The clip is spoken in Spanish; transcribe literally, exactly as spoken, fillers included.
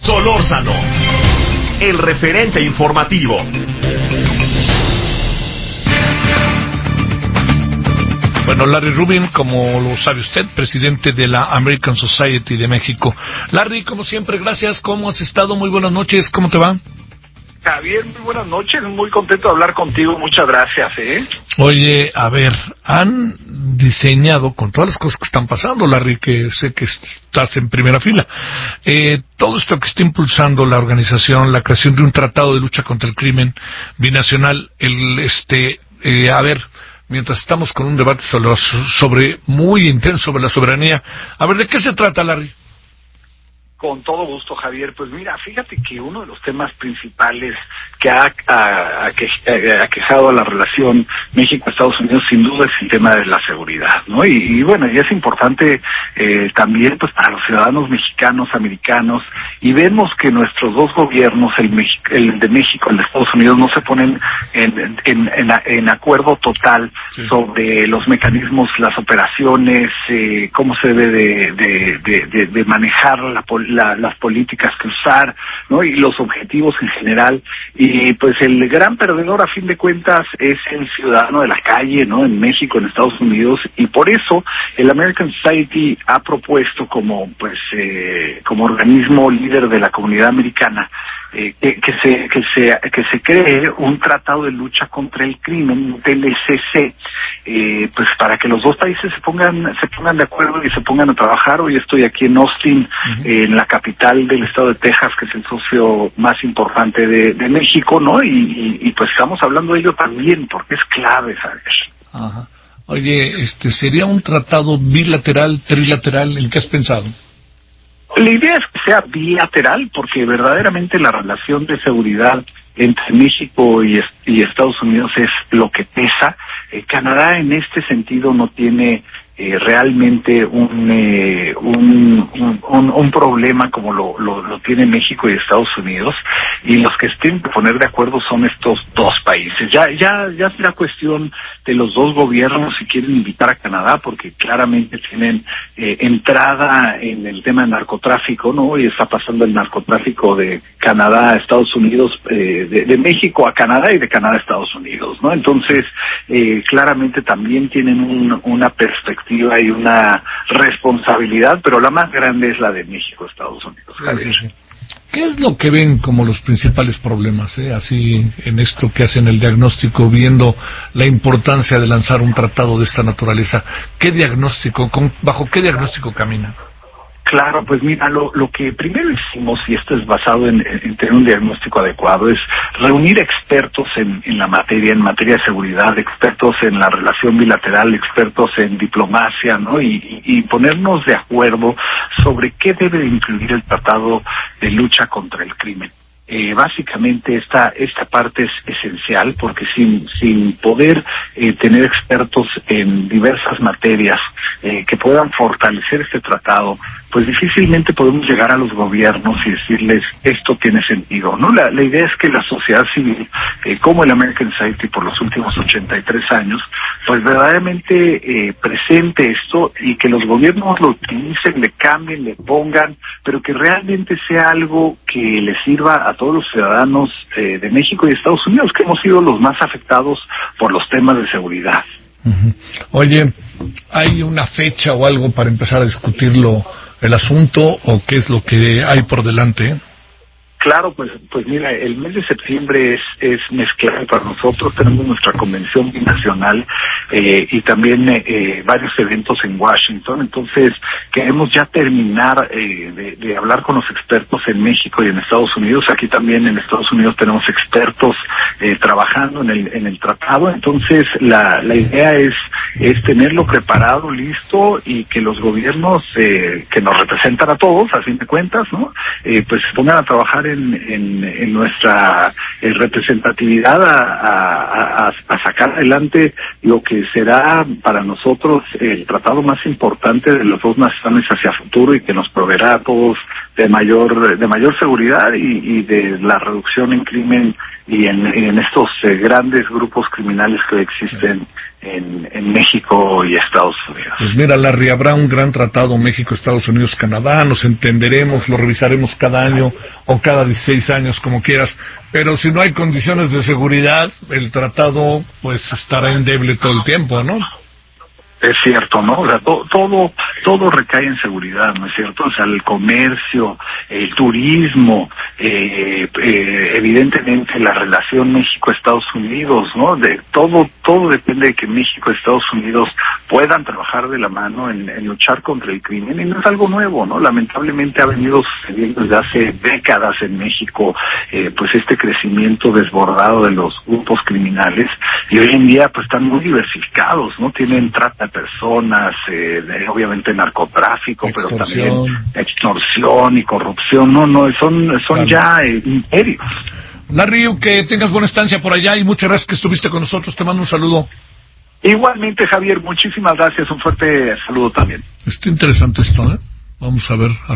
Solórzano, el referente informativo. Bueno, Larry Rubin, como lo sabe usted, presidente de la American Society de México. Larry, como siempre, gracias. ¿Cómo has estado? Muy buenas noches. ¿Cómo te va? Javier, muy buenas noches. Muy contento de hablar contigo. Muchas gracias, ¿eh? Oye, a ver, han diseñado, con todas las cosas que están pasando, Larry, que sé que estás en primera fila, eh, todo esto que está impulsando la organización, la creación de un tratado de lucha contra el crimen binacional, el, este, eh, a ver... mientras estamos con un debate sobre, sobre muy intenso sobre la soberanía. A ver, ¿de qué se trata, Larry? Con todo gusto, Javier. Pues mira, fíjate que uno de los temas principales que ha, ha, ha, que, ha aquejado a la relación México-Estados Unidos sin duda es el tema de la seguridad, ¿no? Y, y bueno, y es importante eh, también pues para los ciudadanos mexicanos, americanos, y vemos que nuestros dos gobiernos, el, Mexi- el de México y el de Estados Unidos, no se ponen en, en, en, en acuerdo total sí. sobre los mecanismos, las operaciones, eh, cómo se debe de, de, de, de, de manejar la política, La, las políticas que usar, ¿no? Y los objetivos en general. Y pues el gran perdedor a fin de cuentas es el ciudadano de la calle, ¿no? En México, en Estados Unidos, y por eso el American Society ha propuesto como pues eh, como organismo líder de la comunidad americana eh, que, que se que se que se cree un tratado de lucha contra el crimen, un T L C C, eh, pues para que los dos países se pongan se pongan de acuerdo y se pongan a trabajar. Hoy estoy aquí en Austin, uh-huh. eh, en la capital del estado de Texas, que es el socio más importante de, de México, ¿no? Y, y, y pues estamos hablando de ello también porque es clave, ¿sabes? Ajá. Oye, este sería un tratado bilateral, trilateral, ¿en qué has pensado? La idea es que sea bilateral, porque verdaderamente la relación de seguridad entre México y, y Estados Unidos es lo que pesa. Eh, Canadá en este sentido no tiene eh, realmente un, eh, un, un, un un problema como lo, lo, lo tiene México y Estados Unidos, y los que tienen que poner de acuerdo son estos dos países. Ya ya ya será cuestión de los dos gobiernos si quieren invitar a Canadá, porque claramente tienen eh, entrada en el tema del narcotráfico, ¿no? Y está pasando el narcotráfico de Canadá a Estados Unidos, eh, de, de México a Canadá y de Canadá a Estados Unidos, ¿no? Entonces, eh, claramente también tienen un, una perspectiva y una responsabilidad, pero la más grande es la de México, Estados Unidos. Sí, sí, sí. ¿Qué es lo que ven como los principales problemas, eh? Así, en esto que hacen el diagnóstico, viendo la importancia de lanzar un tratado de esta naturaleza? ¿Qué diagnóstico, con, bajo qué diagnóstico camina? Claro, pues mira, lo, lo que primero hicimos, y esto es basado en, en tener un diagnóstico adecuado, es reunir expertos en, en la materia, en materia de seguridad, expertos en la relación bilateral, expertos en diplomacia, ¿no? Y, y, y ponernos de acuerdo sobre qué debe incluir el tratado de lucha contra el crimen. Eh, básicamente esta esta parte es esencial, porque sin sin poder eh, tener expertos en diversas materias eh, que puedan fortalecer este tratado, pues difícilmente podemos llegar a los gobiernos y decirles esto tiene sentido, ¿no? La, la idea es que la sociedad civil, eh, como el American Society por los últimos ochenta y tres años, pues verdaderamente eh, presente esto, y que los gobiernos lo utilicen, le cambien, le pongan, pero que realmente sea algo que les sirva a todos los ciudadanos eh, de México y Estados Unidos, que hemos sido los más afectados por los temas de seguridad. Uh-huh. Oye, ¿hay una fecha o algo para empezar a discutirlo, el asunto, o qué es lo que hay por delante? Claro, pues pues mira, el mes de septiembre es es mes clave para nosotros. Tenemos nuestra convención binacional eh, y también eh, varios eventos en Washington. Entonces queremos ya terminar eh, de, de hablar con los expertos en México y en Estados Unidos. Aquí también en Estados Unidos tenemos expertos eh, trabajando en el en el tratado. Entonces la la idea es es tenerlo preparado, listo, y que los gobiernos eh, que nos representan a todos, a fin de cuentas, ¿no? Eh, pues se pongan a trabajar en, en, en nuestra eh, representatividad a, a, a, a sacar adelante lo que será para nosotros el tratado más importante de las dos naciones hacia futuro, y que nos proveerá a todos de mayor de mayor seguridad y, y de la reducción en crimen y en, en estos eh, grandes grupos criminales que existen sí. en, en México y Estados Unidos. Pues mira, Larry, habrá un gran tratado México, Estados Unidos, Canadá, nos entenderemos, lo revisaremos cada año o cada dieciséis años, como quieras, pero si no hay condiciones de seguridad, el tratado pues estará endeble todo el tiempo, ¿no? Es cierto, ¿no? O sea, to, todo todo recae en seguridad, ¿no es cierto? O sea, el comercio, el turismo, eh, eh, evidentemente la relación México-Estados Unidos, ¿no? De todo todo depende de que México y Estados Unidos puedan trabajar de la mano en, en luchar contra el crimen, y no es algo nuevo, ¿no? Lamentablemente ha venido sucediendo desde hace décadas en México, eh, pues este crecimiento desbordado de los grupos criminales, y hoy en día pues están muy diversificados, ¿no? Tienen trata de personas, eh, de, obviamente narcotráfico, extorsión. Pero también extorsión y corrupción, no, no, son, son claro. ya eh, imperios. Larry, que tengas buena estancia por allá y muchas gracias que estuviste con nosotros, te mando un saludo. Igualmente, Javier, muchísimas gracias, un fuerte saludo también. Está interesante esto, ¿eh? Vamos a ver.